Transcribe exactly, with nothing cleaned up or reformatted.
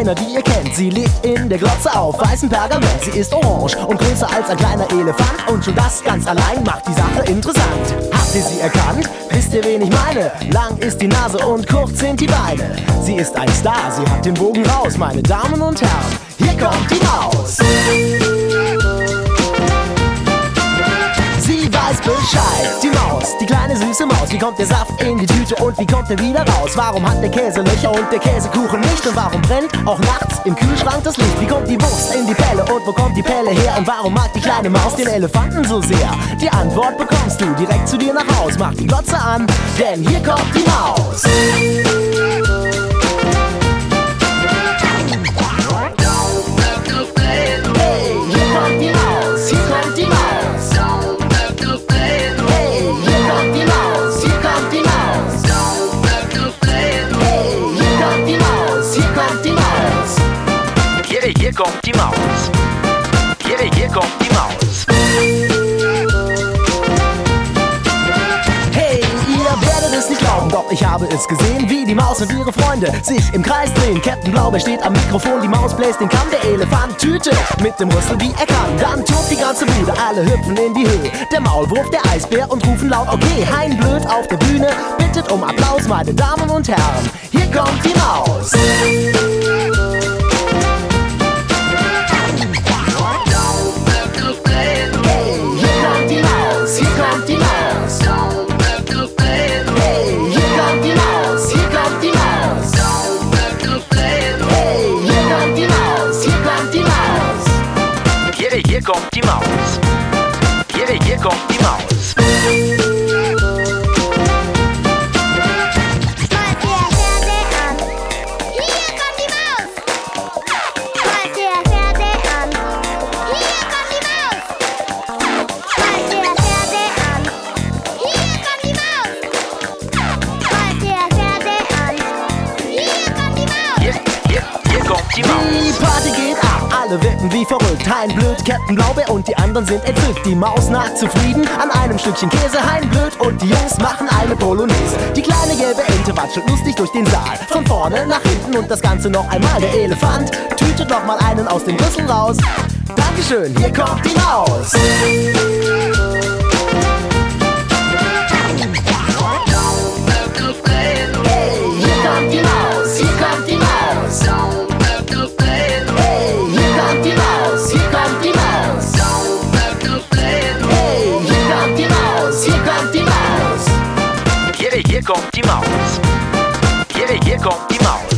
keiner, die ihr kennt. Sie liegt in der Glotze auf weißem Pergament. Sie ist orange und größer als ein kleiner Elefant. Und schon das ganz allein macht die Sache interessant. Habt ihr sie erkannt? Wisst ihr, wen ich meine? Lang ist die Nase und kurz sind die Beine. Sie ist ein Star, sie hat den Bogen raus, meine Damen und Herren. Hier kommt die Maus. Sie weiß Bescheid, die Maus, die kleine süße Maus. Wie kommt der Saft in die Tüte und wie kommt er wieder raus? Warum hat der Käse Löcher und der Käsekuchen nicht? Und warum brennt auch nachts im Kühlschrank das Licht? Wie kommt die Wurst in die Pelle und wo kommt die Pelle her? Und warum mag die kleine Maus den Elefanten so sehr? Die Antwort bekommst du direkt zu dir nach Haus. Mach die Glotze an, denn hier kommt die Maus. Hey, hier kommt die Maus, hier kommt die Maus. Hier kommt die Maus. Hier, hier kommt die Maus. Hey, ihr werdet es nicht glauben, doch ich habe es gesehen, wie die Maus und ihre Freunde sich im Kreis drehen. Captain Blaubeer steht am Mikrofon, die Maus bläst den Kamm, der Elefant tütet mit dem Rüssel, wie er kann. Dann tobt die ganze Bude, alle hüpfen in die Höhe. Der Maulwurf, der Eisbär und rufen laut, okay. Hein Blöd auf der Bühne bittet um Applaus, meine Damen und Herren. Hier kommt die Maus. Hier kommt die Maus. Hier, hier kommt die Maus. Schmeißt ihr Fernseher an. Hier kommt die Maus. Schmeißt ihr Fernseher an. Hier kommt die Maus. Schmeißt ihr Fernseher an. Hier kommt die Maus. Schmeißt ihr Fernseher an. Hier kommt die Maus. Hier, hier, hier kommt die Maus. Die Party geht ab, alle wirken wie verrückt. Hein Blöd, Captain Blaubeer und die anderen sind entzückt. Die Maus nagt zufrieden an einem Stückchen Käse. Hein Blöd und die Jungs machen eine Polonaise. Die kleine gelbe Ente watschelt lustig durch den Saal. Von vorne nach hinten und das Ganze noch einmal. Der Elefant tütet noch mal einen aus dem Rüssel raus. Dankeschön, hier kommt die Maus. Hey, hier kommt die Maus, hier kommt die Maus. Hey, hier kommt die Maus, hier kommt die Maus. Hey, hier kommt die Maus, hier kommt die Maus. Hier, hier kommt die Maus. Hier, hier kommt die Maus.